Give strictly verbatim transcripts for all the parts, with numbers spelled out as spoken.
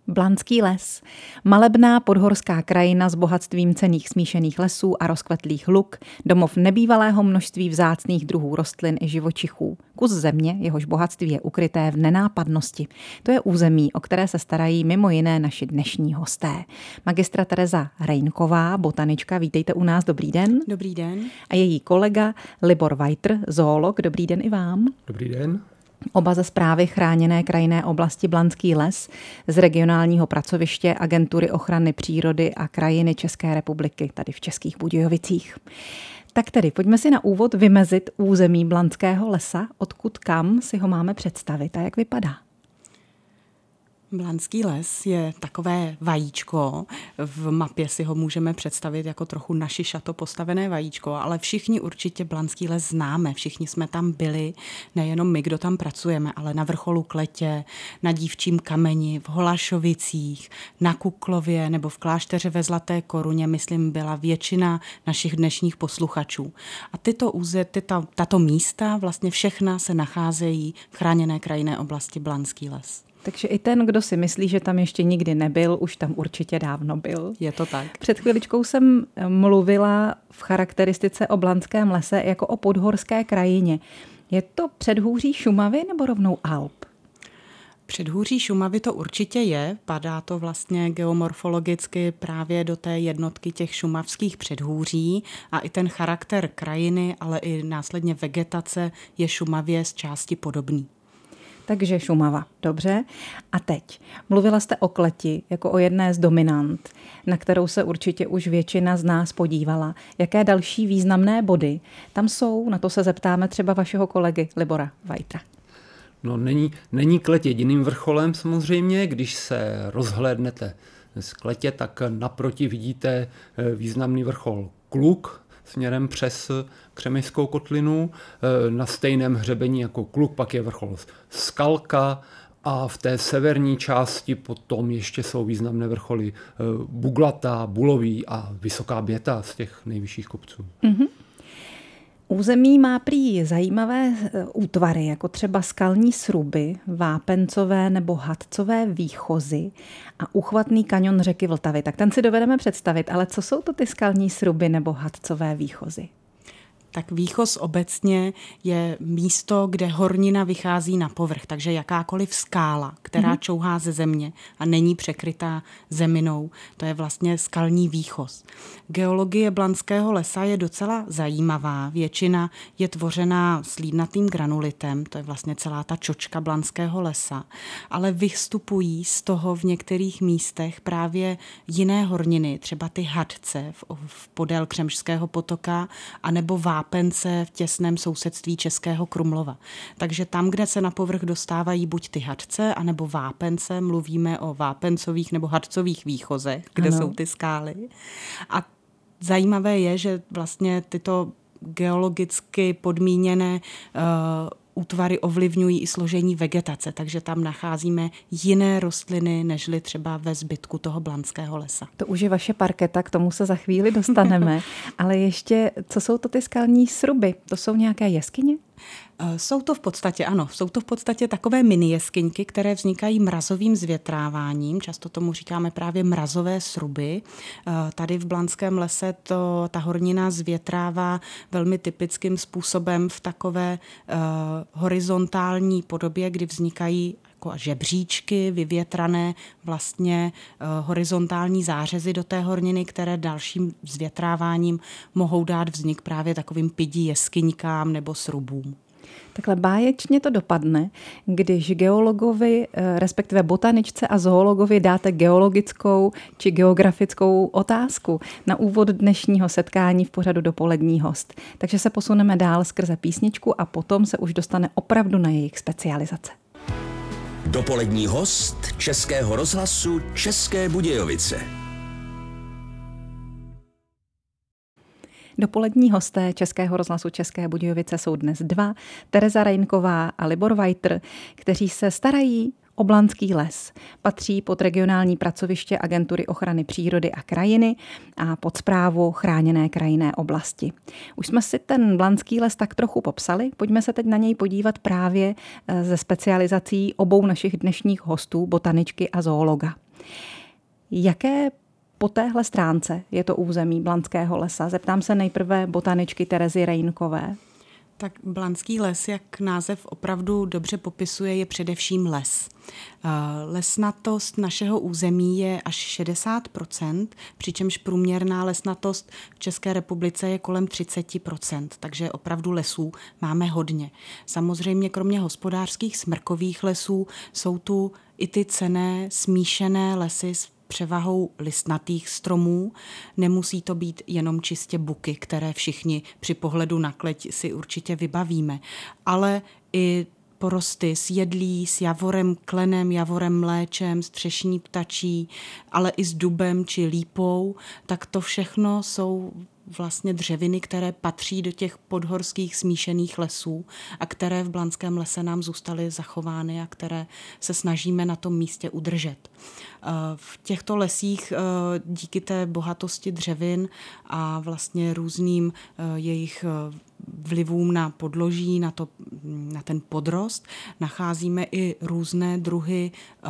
Blanský les. Malebná podhorská krajina s bohatstvím cenných smíšených lesů a rozkvetlých luk, domov nebývalého množství vzácných druhů rostlin i živočichů. Kus země, jehož bohatství je ukryté v nenápadnosti. To je území, o které se starají mimo jiné naši dnešní hosté. Magistra Tereza Rejnková, botanička, vítejte u nás, dobrý den. Dobrý den. A její kolega Libor Weitr, zoolog, dobrý den i vám. Dobrý den. Oba ze správy chráněné krajinné oblasti Blanský les, z regionálního pracoviště Agentury ochrany přírody a krajiny České republiky, tady v Českých Budějovicích. Tak tedy, pojďme si na úvod vymezit území Blanského lesa, odkud kam si ho máme představit a jak vypadá. Blanský les je takové vajíčko. V mapě si ho můžeme představit jako trochu naši šato postavené vajíčko, ale všichni určitě Blanský les známe. Všichni jsme tam byli, nejenom my, kdo tam pracujeme, ale na vrcholu Kletě, na Dívčím kameni, v Holašovicích, na Kuklově nebo v klášteře ve Zlaté Koruně, myslím, byla většina našich dnešních posluchačů. A tyto úze, tyto, tato místa, vlastně všechna se nacházejí v chráněné krajinné oblasti Blanský les. Takže i ten, kdo si myslí, že tam ještě nikdy nebyl, už tam určitě dávno byl. Je to tak. Před chviličkou jsem mluvila v charakteristice o Blanském lese jako o podhorské krajině. Je to předhůří Šumavy nebo rovnou Alp? Předhůří Šumavy to určitě je, padá to vlastně geomorfologicky právě do té jednotky těch šumavských předhůří a i ten charakter krajiny, ale i následně vegetace je Šumavě z části podobný. Takže Šumava, dobře. A teď, mluvila jste o Kleti jako o jedné z dominant, na kterou se určitě už většina z nás podívala. Jaké další významné body tam jsou? Na to se zeptáme třeba vašeho kolegy Libora Weitra. No, není, není Kleť jediným vrcholem samozřejmě. Když se rozhlédnete z Kletě, tak naproti vidíte významný vrchol Kluk směrem přes Křemyskou kotlinu. Na stejném hřebení jako Kluk pak je vrchol Skalka a v té severní části potom ještě jsou významné vrcholy Buglata, Bulový a Vysoká Běta z těch nejvyšších kopců. Mm-hmm. Území má prý zajímavé útvary, jako třeba skalní sruby, vápencové nebo hadcové výchozy a úchvatný kaňon řeky Vltavy. Tak ten si dovedeme představit, ale co jsou to ty skalní sruby nebo hadcové výchozy? Tak výchoz obecně je místo, kde hornina vychází na povrch, takže jakákoliv skála, která mm. čouhá ze země a není překrytá zeminou, to je vlastně skalní výchoz. Geologie Blanského lesa je docela zajímavá. Většina je tvořená slídnatým granulitem, to je vlastně celá ta čočka Blanského lesa, ale vystupují z toho v některých místech právě jiné horniny, třeba ty hadce v, v podél Křemžského potoka, anebo vápence v těsném sousedství Českého Krumlova. Takže tam, kde se na povrch dostávají buď ty hadce, anebo vápence, mluvíme o vápencových nebo hadcových výchozech, kde ano. jsou ty skály. A zajímavé je, že vlastně tyto geologicky podmíněné uh, útvary ovlivňují i složení vegetace, takže tam nacházíme jiné rostliny, nežli třeba ve zbytku toho Blanského lesa. To už je vaše parketa, k tomu se za chvíli dostaneme. Ale ještě, co jsou to ty skalní sruby? To jsou nějaké jeskyně? Jsou to v podstatě, ano, jsou to v podstatě takové mini jeskyňky, které vznikají mrazovým zvětráváním. Často tomu říkáme právě mrazové sruby. Tady v Blanském lese to, ta hornina zvětrává velmi typickým způsobem v takové uh, horizontální podobě, kdy vznikají jako žebříčky, vyvětrané vlastně uh, horizontální zářezy do té horniny, které dalším zvětráváním mohou dát vznik právě takovým pidí jeskyňkám nebo srubům. Takhle báječně to dopadne, když geologovi, respektive botaničce a zoologovi dáte geologickou či geografickou otázku na úvod dnešního setkání v pořadu Dopolední host. Takže se posuneme dál skrze písničku a potom se už dostane opravdu na jejich specializace. Dopolední host Českého rozhlasu České Budějovice. Dopolední hosté Českého rozhlasu České Budějovice jsou dnes dva, Tereza Rejnková a Libor Weitr, kteří se starají o Blanský les. Patří pod regionální pracoviště Agentury ochrany přírody a krajiny a pod správu chráněné krajinné oblasti. Už jsme si ten Blanský les tak trochu popsali, pojďme se teď na něj podívat právě ze specializací obou našich dnešních hostů, botaničky a zoologa. Jaké po téhle stránce je to území Blanského lesa? Zeptám se nejprve botaničky Terezy Rejnkové. Tak Blanský les, jak název opravdu dobře popisuje, je především les. Lesnatost našeho území je až šedesát procent, přičemž průměrná lesnatost v České republice je kolem třicet procent, takže opravdu lesů máme hodně. Samozřejmě kromě hospodářských smrkových lesů jsou tu i ty cenné smíšené lesy s převahou listnatých stromů. Nemusí to být jenom čistě buky, které všichni při pohledu na kleť si určitě vybavíme, ale i porosty s jedlí, s javorem klenem, javorem mléčem, s třešní ptačí, ale i s dubem či lípou, tak to všechno jsou vlastně dřeviny, které patří do těch podhorských smíšených lesů a které v Blanském lese nám zůstaly zachovány a které se snažíme na tom místě udržet. V těchto lesích díky té bohatosti dřevin a vlastně různým jejich vlivům na podloží, na, to, na ten podrost, nacházíme i různé druhy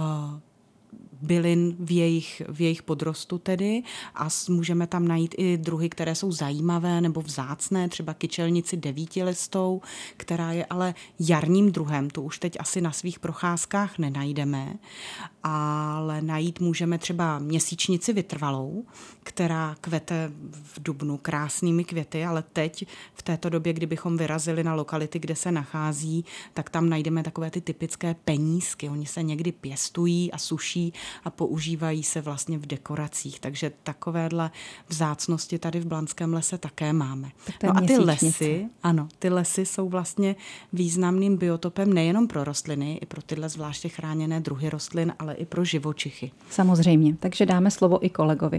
bylin v jejich, v jejich podrostu tedy a můžeme tam najít i druhy, které jsou zajímavé nebo vzácné, třeba kyčelnici devítilistou, která je ale jarním druhem, tu už teď asi na svých procházkách nenajdeme, ale najít můžeme třeba měsíčnici vytrvalou, která kvete v dubnu krásnými květy, ale teď v této době, kdybychom vyrazili na lokality, kde se nachází, tak tam najdeme takové ty typické penízky. Oni se někdy pěstují a suší a používají se vlastně v dekoracích. Takže takovéhle vzácnosti tady v Blanském lese také máme. No a ty lesy, ano, ty lesy jsou vlastně významným biotopem nejenom pro rostliny, i pro tyhle zvláště chráněné druhy rostlin, ale i pro živočichy. Samozřejmě, takže dáme slovo i kolegovi.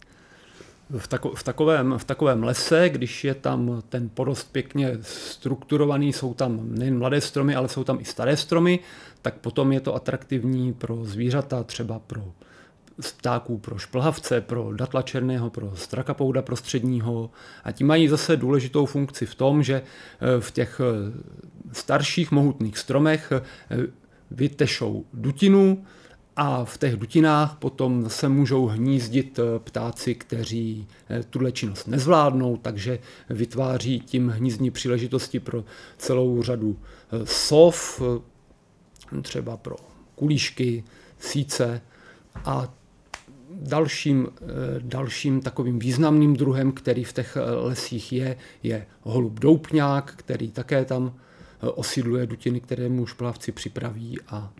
V, tako, v, takovém, v takovém lese, když je tam ten porost pěkně strukturovaný, jsou tam nejen mladé stromy, ale jsou tam i staré stromy, tak potom je to atraktivní pro zvířata, třeba pro ptáků, pro šplhavce, pro datla černého, pro strakapouda prostředního. A ti mají zase důležitou funkci v tom, že v těch starších mohutných stromech vytešou dutinu, a v těch dutinách potom se můžou hnízdit ptáci, kteří tuhle činnost nezvládnou, takže vytváří tím hnízdní příležitosti pro celou řadu sov, třeba pro kulíšky, síce a dalším, dalším takovým významným druhem, který v těch lesích je, je holub doupňák, který také tam osídluje dutiny, které mu šplhavci připraví a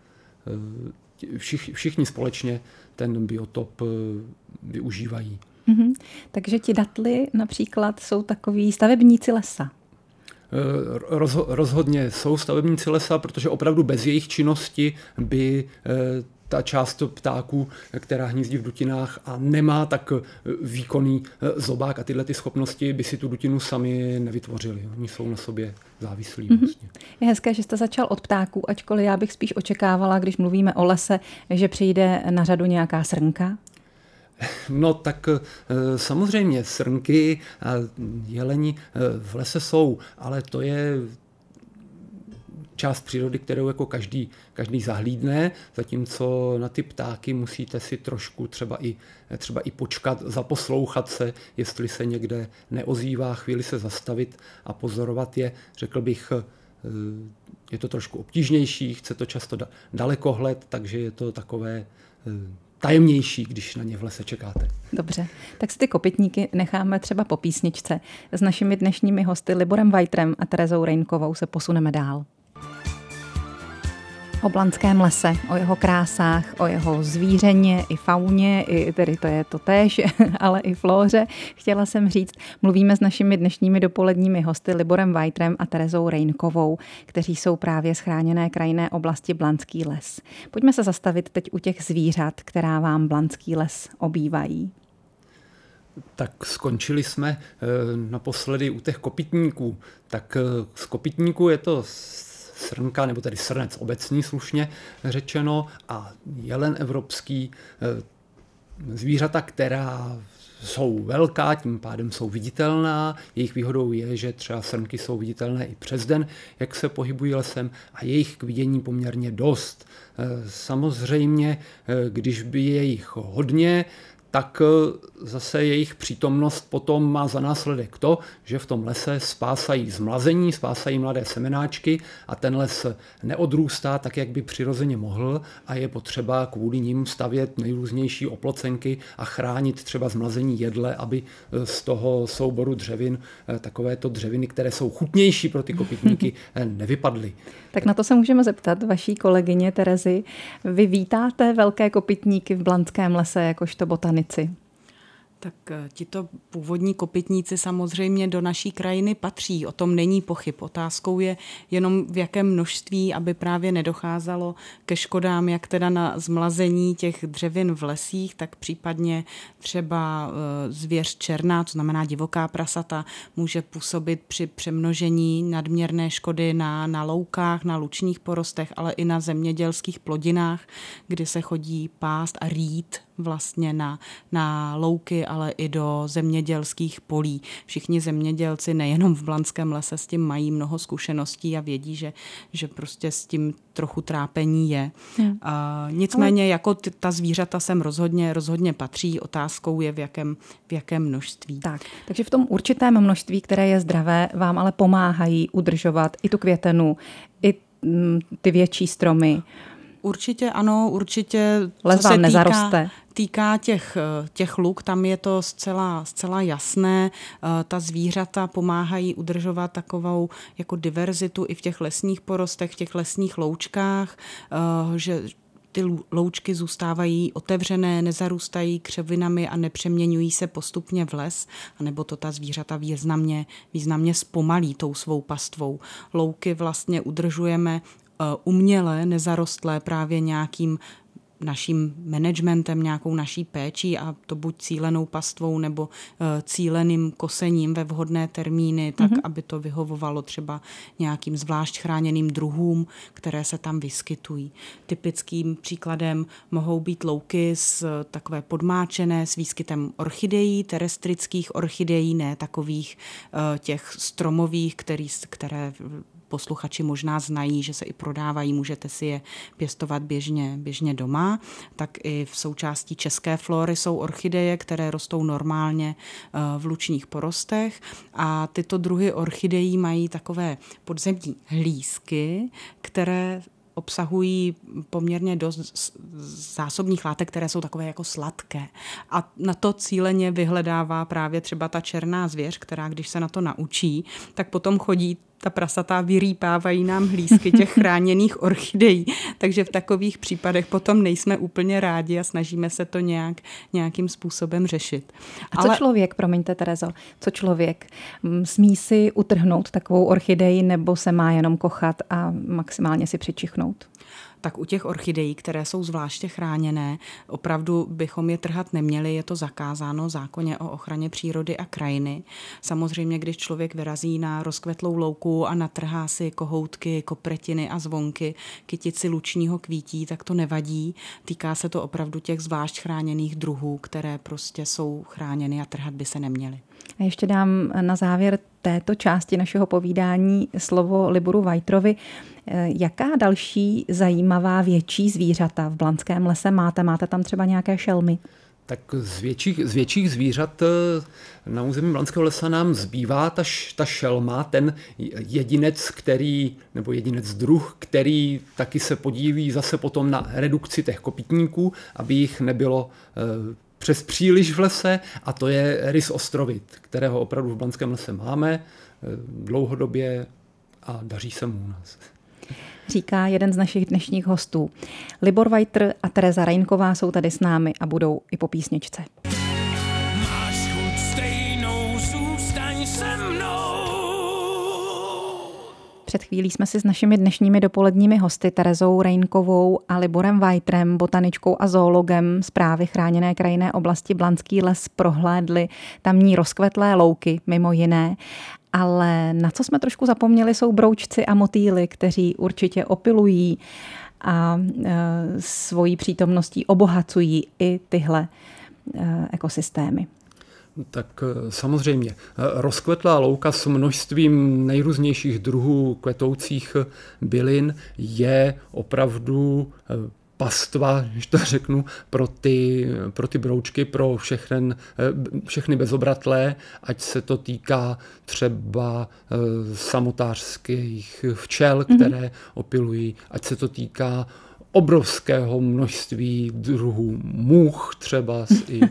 Všich, všichni společně ten biotop využívají. Mm-hmm. Takže ti datly například jsou takový stavebníci lesa. Roz, rozhodně jsou stavebníci lesa, protože opravdu bez jejich činnosti by ta část ptáků, která hnízdí v dutinách a nemá tak výkonný zobák a tyhle ty schopnosti, by si tu dutinu sami nevytvořili. Oni jsou na sobě závislí. Mm-hmm. Vlastně. Je hezké, že jste začal od ptáků, ačkoliv já bych spíš očekávala, když mluvíme o lese, že přijde na řadu nějaká srnka. No tak samozřejmě srnky a jeleni v lese jsou, ale to je část přírody, kterou jako každý, každý zahlídne, zatímco na ty ptáky musíte si trošku třeba i, třeba i počkat, zaposlouchat se, jestli se někde neozývá, chvíli se zastavit a pozorovat je. Řekl bych, je to trošku obtížnější, chce to často dalekohled, takže je to takové tajemnější, když na ně v lese čekáte. Dobře, tak si ty kopytníky necháme třeba po písničce. S našimi dnešními hosty Liborem Weitrem a Terezou Rejnkovou se posuneme dál. O Blanském lese, o jeho krásách, o jeho zvířeně i fauně, i tedy to je to též, ale i flóře. Chtěla jsem říct, mluvíme s našimi dnešními dopoledními hosty Liborem Weitrem a Terezou Rejnkovou, kteří jsou právě z chráněné krajinné oblasti Blanský les. Pojďme se zastavit teď u těch zvířat, která vám Blanský les obývají. Tak skončili jsme naposledy u těch kopytníků. Tak z kopytníků je to srnka, nebo tedy srnec obecný slušně řečeno, a jelen evropský, zvířata, která jsou velká, tím pádem jsou viditelná. Jejich výhodou je, že třeba srnky jsou viditelné i přes den, jak se pohybují lesem, a jejich k vidění poměrně dost. Samozřejmě, když by je jich hodně, tak zase jejich přítomnost potom má za následek to, že v tom lese spásají zmlazení, spásají mladé semenáčky a ten les neodrůstá tak, jak by přirozeně mohl, a je potřeba kvůli nim stavět nejrůznější oplocenky a chránit třeba zmlazení jedle, aby z toho souboru dřevin takovéto dřeviny, které jsou chutnější pro ty kopytníky, nevypadly. Tak na to se můžeme zeptat vaší kolegyně Terezy. Vy vítáte velké kopytníky v Blanském lese jakožto botanici? Tak tito původní kopytníci samozřejmě do naší krajiny patří, o tom není pochyb. Otázkou je jenom v jakém množství, aby právě nedocházelo ke škodám, jak teda na zmlazení těch dřevin v lesích, tak případně třeba zvěř černá, to znamená divoká prasata, může působit při přemnožení nadměrné škody na, na loukách, na lučních porostech, ale i na zemědělských plodinách, kdy se chodí pást a rýt vlastně na, na louky, ale i do zemědělských polí. Všichni zemědělci nejenom v Blanském lese s tím mají mnoho zkušeností a vědí, že, že prostě s tím trochu trápení je. Hmm. Uh, nicméně ale... jako ty, ta zvířata sem rozhodně, rozhodně patří, otázkou je v jakém, v jakém množství. Tak, takže v tom určitém množství, které je zdravé, vám ale pomáhají udržovat i tu květenu, i mm, ty větší stromy. Určitě ano, určitě. Les vám nezaroste. Týká těch, těch luk, tam je to zcela, zcela jasné. Ta zvířata pomáhají udržovat takovou jako diverzitu i v těch lesních porostech, v těch lesních loučkách, že ty loučky zůstávají otevřené, nezarůstají křovinami a nepřeměňují se postupně v les, anebo to ta zvířata významně, významně zpomalí tou svou pastvou. Louky vlastně udržujeme uměle, nezarostlé právě nějakým naším managementem, nějakou naší péčí, a to buď cílenou pastvou nebo uh, cíleným kosením ve vhodné termíny, tak mm-hmm. aby to vyhovovalo třeba nějakým zvlášť chráněným druhům, které se tam vyskytují. Typickým příkladem mohou být louky s takové podmáčené s výskytem orchidejí, terestrických orchidejí, ne takových uh, těch stromových, který, které posluchači možná znají, že se i prodávají, můžete si je pěstovat běžně, běžně doma. Tak i v součástí české flory jsou orchideje, které rostou normálně v lučních porostech, a tyto druhy orchidejí mají takové podzemní hlízky, které obsahují poměrně dost zásobních látek, které jsou takové jako sladké. A na to cíleně vyhledává právě třeba ta černá zvěř, která když se na to naučí, tak potom chodí ta prasata, vyrýpávají nám hlízky těch chráněných orchidejí. Takže v takových případech potom nejsme úplně rádi a snažíme se to nějak, nějakým způsobem řešit. A co Ale... člověk, promiňte Terezo, co člověk? Smí si utrhnout takovou orchideji, nebo se má jenom kochat a maximálně si přičichnout? Tak u těch orchidejí, které jsou zvláště chráněné, opravdu bychom je trhat neměli, je to zakázáno v zákoně o ochraně přírody a krajiny. Samozřejmě, když člověk vyrazí na rozkvetlou louku a natrhá si kohoutky, kopretiny a zvonky, kytici lučního kvítí, tak to nevadí. Týká se to opravdu těch zvlášť chráněných druhů, které prostě jsou chráněny a trhat by se neměly. A ještě dám na závěr této části našeho povídání slovo Liboru Vajtrovi. Jaká další zajímavá větší zvířata v Blanském lese máte? Máte tam třeba nějaké šelmy? Tak z větších, z větších zvířat na území Blanského lesa nám zbývá ta, ta šelma, ten jedinec, který, nebo jedinec druh, který taky se podílí zase potom na redukci těch kopytníků, aby jich nebylo přes příliš v lese, a to je rys ostrovit, kterého opravdu v Blanském lese máme dlouhodobě a daří se mu u nás. Říká jeden z našich dnešních hostů. Libor Vajtr a Tereza Rajnková jsou tady s námi a budou i po písničce. Máš chuť stejnou, zůstaň se mnou. Před chvílí jsme si s našimi dnešními dopoledními hosty Terezou Rajnkovou a Liborem Vajtrem, botaničkou a zoologem Správy chráněné krajinné oblasti Blanský les, prohlédli tamní rozkvetlé louky, mimo jiné. Ale na co jsme trošku zapomněli, jsou broučci a motýly, kteří určitě opilují a e, svojí přítomností obohacují i tyhle e, ekosystémy. Tak samozřejmě. Rozkvetlá louka s množstvím nejrůznějších druhů kvetoucích bylin je opravdu pastva, když to řeknu, pro ty, pro ty broučky, pro všechny, všechny bezobratlé, ať se to týká třeba samotářských včel, které mm-hmm. opilují, ať se to týká obrovského množství druhů much třeba i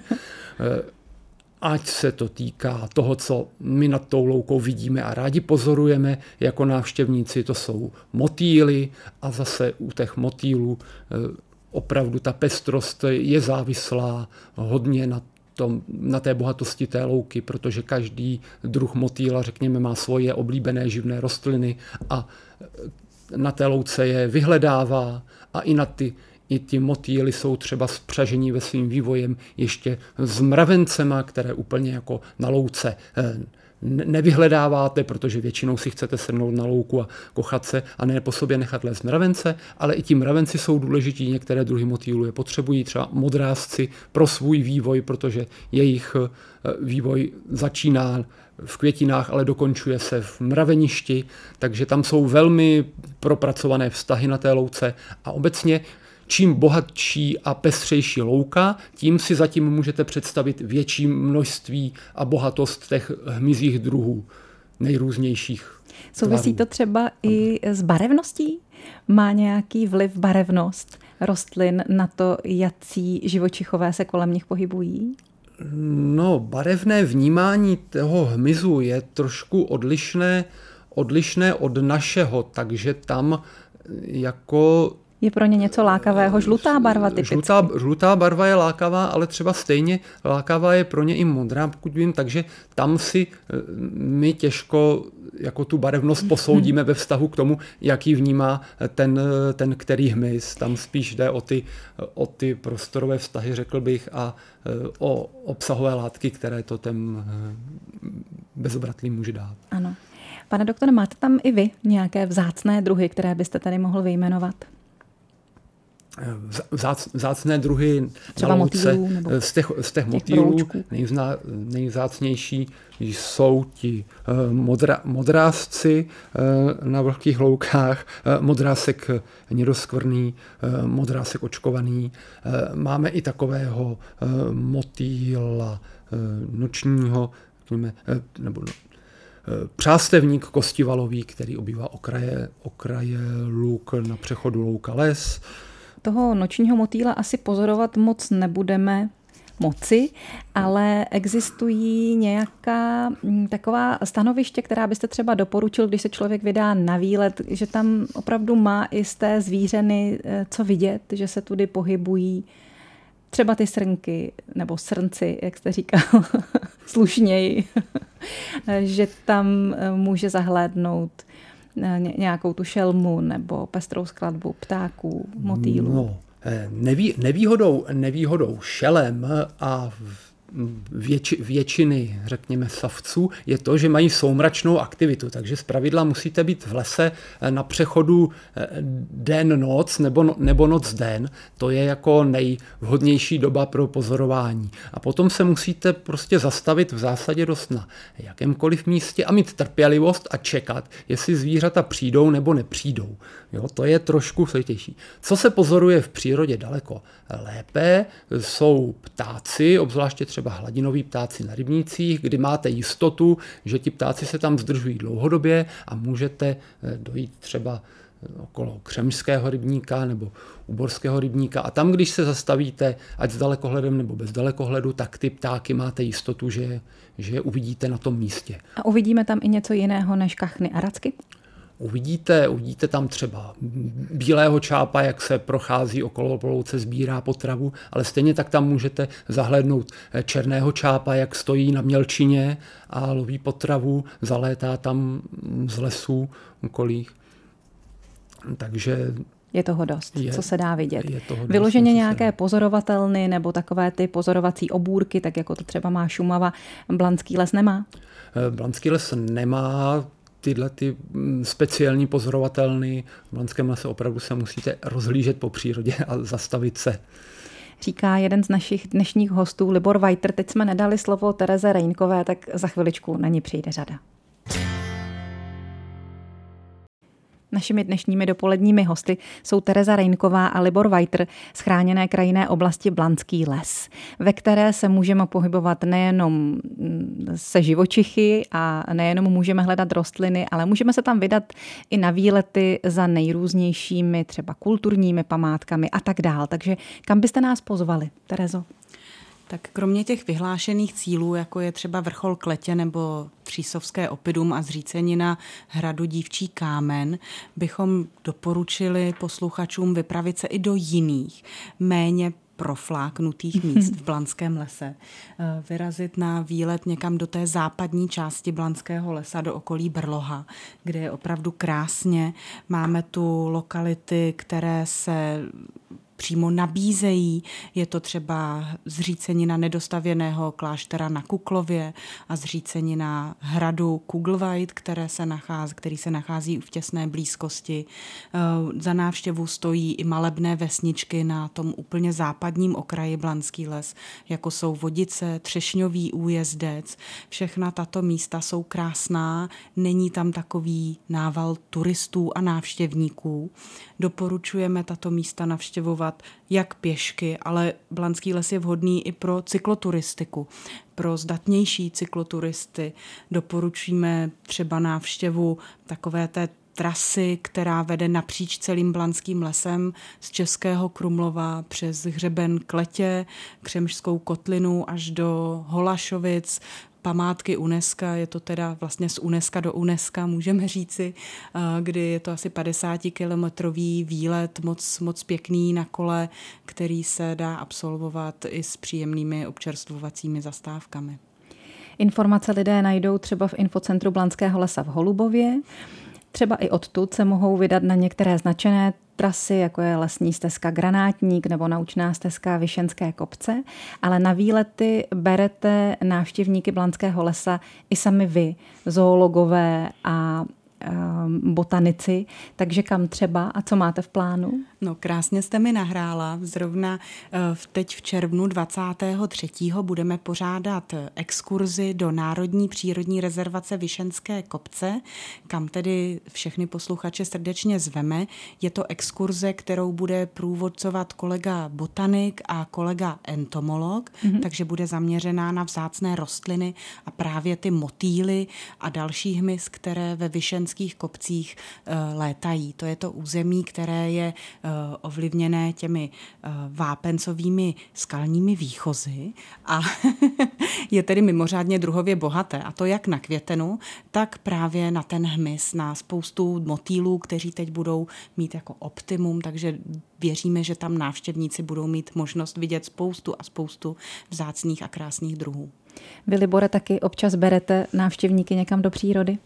ať se to týká toho, co my nad tou loukou vidíme a rádi pozorujeme jako návštěvníci, to jsou motýly a zase u těch motýlů opravdu ta pestrost je závislá hodně na tom, na té bohatosti té louky, protože každý druh motýla, řekněme, má svoje oblíbené živné rostliny a na té louce je vyhledává a i na ty I ti motýly jsou třeba spřažení ve svým vývojem ještě s mravencema, které úplně jako na louce nevyhledáváte, protože většinou si chcete sednout na louku a kochat se a ne po sobě nechat lézt mravence, ale i ti mravenci jsou důležití, některé druhy motýlů je potřebují, třeba modrásci pro svůj vývoj, protože jejich vývoj začíná v květinách, ale dokončuje se v mraveništi, takže tam jsou velmi propracované vztahy na té louce a obecně čím bohatší a pestřejší louka, tím si zatím můžete představit větší množství a bohatost těch hmyzích druhů nejrůznějších. Souvisí to třeba i s barevností? Má nějaký vliv barevnost rostlin na to, jací živočichové se kolem nich pohybují? No, barevné vnímání toho hmyzu je trošku odlišné, odlišné od našeho, takže tam jako je pro ně něco lákavého, žlutá barva typicky. Žlutá, žlutá barva je lákavá, ale třeba stejně lákavá je pro ně i modrá, pokud vím, takže tam si my těžko jako tu barevnost posoudíme ve vztahu k tomu, jaký vnímá ten, ten který hmyz. Tam spíš jde o ty, o ty prostorové vztahy, řekl bych, a o obsahové látky, které to ten bezobratlý může dát. Ano. Pane doktore, máte tam i vy nějaké vzácné druhy, které byste tady mohl vyjmenovat? Vzác, vzácné druhy třeba na louce, motýlů, nebo z těch, z těch motýlů nejvzná, nejvzácnější jsou ti uh, modra, modrásci uh, na vlhkých loukách, uh, modrásek hnědoskvrný, uh, modrásek očkovaný. Uh, máme i takového uh, motýla uh, nočního, řekněme, uh, nebo no, přástevník kostivalový, který obývá okraje, okraje luk na přechodu louka les. Toho nočního motýla asi pozorovat moc nebudeme moci, ale existují nějaká taková stanoviště, která byste třeba doporučil, když se člověk vydá na výlet, že tam opravdu má i z té zvířeny co vidět, že se tudy pohybují třeba ty srnky, nebo srnci, jak jste říkal, slušněji, že tam může zahlédnout nějakou tu šelmu nebo pestrou skladbu ptáků, motýlů. No, neví, nevýhodou, nevýhodou šelem a věč, většiny, řekněme, savců je to, že mají soumračnou aktivitu, takže zpravidla musíte být v lese na přechodu den-noc nebo, nebo noc-den. To je jako nejvhodnější doba pro pozorování. A potom se musíte prostě zastavit v zásadě dost na jakémkoliv místě a mít trpělivost a čekat, jestli zvířata přijdou nebo nepřijdou. Jo, to je trošku složitější. Co se pozoruje v přírodě daleko lépe, jsou ptáci, obzvláště třeba hladinoví ptáci na rybnících, kdy máte jistotu, že ti ptáci se tam zdržují dlouhodobě a můžete dojít třeba okolo Křemžského rybníka nebo Uborského rybníka a tam, když se zastavíte, ať s dalekohledem nebo bez dalekohledu, tak ty ptáky máte jistotu, že, že je uvidíte na tom místě. A uvidíme tam i něco jiného než kachny a racky? Uvidíte, uvidíte tam třeba bílého čápa, jak se prochází okolo louce, sbírá potravu, ale stejně tak tam můžete zahlédnout černého čápa, jak stojí na mělčině a loví potravu, zalétá tam z lesů okolích. Takže je toho dost, je, co se dá vidět. Vyloženě nějaké pozorovatelny nebo takové ty pozorovací obůrky, tak jako to třeba má Šumava, Blanský les nemá? Blanský les nemá tyhle ty speciální pozorovatelny. V Blanském lese opravdu se musíte rozhlížet po přírodě a zastavit se. říká jeden z našich dnešních hostů, Libor Weiter. Teď jsme nedali slovo Tereze Rejnkové, tak za chviličku na ní přijde řada. Našimi dnešními dopoledními hosty jsou Tereza Rejnková a Libor Weiter z chráněné krajinné oblasti Blanský les, ve které se můžeme pohybovat nejenom se živočichy a nejenom můžeme hledat rostliny, ale můžeme se tam vydat i na výlety za nejrůznějšími třeba kulturními památkami a tak dál. Takže kam byste nás pozvali, Terezo? Tak kromě těch vyhlášených cílů, jako je třeba vrchol Kletě nebo Třísovské oppidum a zřícenina hradu Dívčí Kámen, bychom doporučili posluchačům vypravit se i do jiných, méně profláknutých míst v Blanském lese. Vyrazit na výlet někam do té západní části Blanského lesa, do okolí Brloha, kde je opravdu krásně. Máme tu lokality, které se přímo nabízejí. Je to třeba zřícenina nedostavěného kláštera na Kuklově a zřícenina hradu Kuglveit, které se nachází, který se nachází v těsné blízkosti. Za návštěvu stojí i malebné vesničky na tom úplně západním okraji Blanský les, jako jsou Vodice, Třešňový Újezdec. Všechna tato místa jsou krásná, není tam takový nával turistů a návštěvníků. Doporučujeme tato místa navštěvovat jak pěšky, ale Blanský les je vhodný i pro cykloturistiku. Pro zdatnější cykloturisty doporučíme třeba návštěvu takové té trasy, která vede napříč celým Blanským lesem z Českého Krumlova přes hřeben Kletě, Křemžskou kotlinu až do Holašovic, památky UNESCO, je to teda vlastně z UNESCO do UNESCO, můžeme říci, kdy je to asi padesátikilometrový výlet, moc, moc pěkný na kole, který se dá absolvovat i s příjemnými občerstvovacími zastávkami. Informace lidé najdou třeba v infocentru Blanského lesa v Holubově. Třeba i odtud se mohou vydat na některé značené trasy, jako je lesní stezka Granátník nebo naučná stezka Vyšenské kopce, ale na výlety berete návštěvníky Blanského lesa i sami vy, zoologové a botanici, takže kam třeba a co máte v plánu? No krásně jste mi nahrála. Zrovna teď v červnu dvacátého třetího budeme pořádat exkurzi do Národní přírodní rezervace Vyšenské kopce, kam tedy všechny posluchače srdečně zveme. Je to exkurze, kterou bude průvodcovat kolega botanik a kolega entomolog, mm-hmm. takže bude zaměřená na vzácné rostliny a právě ty motýly a další hmyz, které ve vyšenských kopcích uh, létají. To je to území, které je uh, ovlivněné těmi uh, vápencovými skalními výchozy a je tedy mimořádně druhově bohaté. A to jak na květenu, tak právě na ten hmyz, na spoustu motýlů, kteří teď budou mít jako optimum, takže věříme, že tam návštěvníci budou mít možnost vidět spoustu a spoustu vzácných a krásných druhů. Vy, Libore, taky občas berete návštěvníky někam do přírody?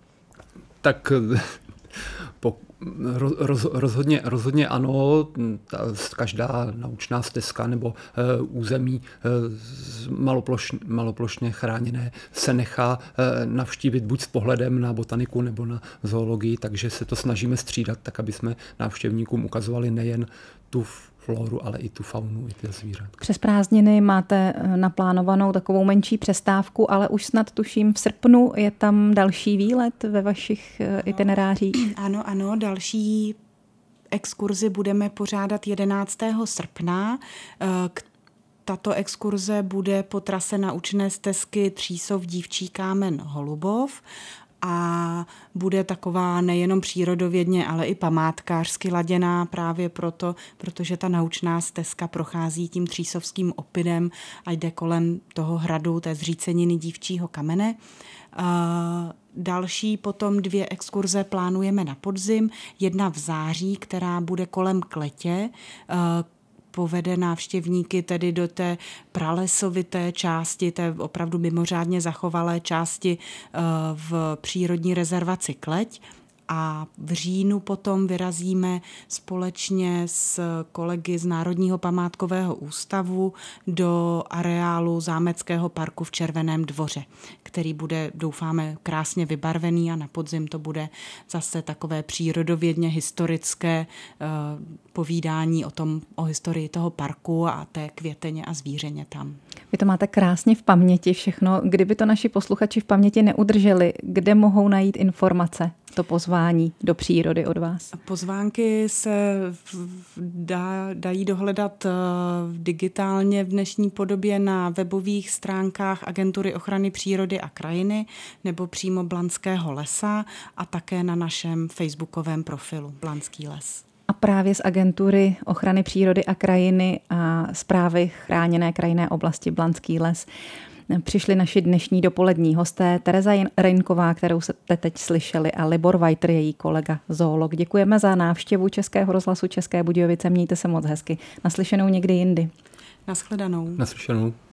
Tak po, roz, rozhodně, rozhodně ano, ta, každá naučná stezka nebo uh, území uh, maloplošně, maloplošně chráněné se nechá uh, navštívit buď s pohledem na botaniku nebo na zoologii, takže se to snažíme střídat tak, aby jsme návštěvníkům ukazovali nejen tu floru, ale i tu faunu, i ty zvířata. Přes prázdniny máte naplánovanou takovou menší přestávku, ale už snad tuším v srpnu je tam další výlet ve vašich itinerářích. Ano, ano, další exkurzi budeme pořádat jedenáctého srpna. Tato exkurze bude po trase naučné stezky Třísov, Dívčí Kámen, Holubov a bude taková nejenom přírodovědně, ale i památkářsky laděná právě proto, protože ta naučná stezka prochází tím Třísovským oppidem a jde kolem toho hradu, té zříceniny Dívčího kamene. Další potom dvě exkurze plánujeme na podzim. Jedna v září, která bude kolem Kletě, povede návštěvníky tedy do té pralesovité části, té opravdu mimořádně zachovalé části v přírodní rezervaci Kleť. a v říjnu potom vyrazíme společně s kolegy z Národního památkového ústavu do areálu Zámeckého parku v Červeném Dvoře, který bude, doufáme, krásně vybarvený a na podzim to bude zase takové přírodovědně historické uh, povídání o tom, o historii toho parku a té květeně a zvířeně tam. Vy to máte krásně v paměti všechno. Kdyby to naši posluchači v paměti neudrželi, kde mohou najít informace, to pozvání do přírody od vás? Pozvánky se dá, dají dohledat digitálně v dnešní podobě na webových stránkách Agentury ochrany přírody a krajiny nebo přímo Blanského lesa a také na našem facebookovém profilu Blanský les. A právě z Agentury ochrany přírody a krajiny a Správy chráněné krajinné oblasti Blanský les přišli naši dnešní dopolední hosté Tereza Reynková, kterou jste teď slyšeli, a Libor Weiter, její kolega zoolog. Děkujeme za návštěvu Českého rozhlasu České Budějovice. Mějte se moc hezky. Naslyšenou někdy jindy. Nashledanou. Naslyšenou.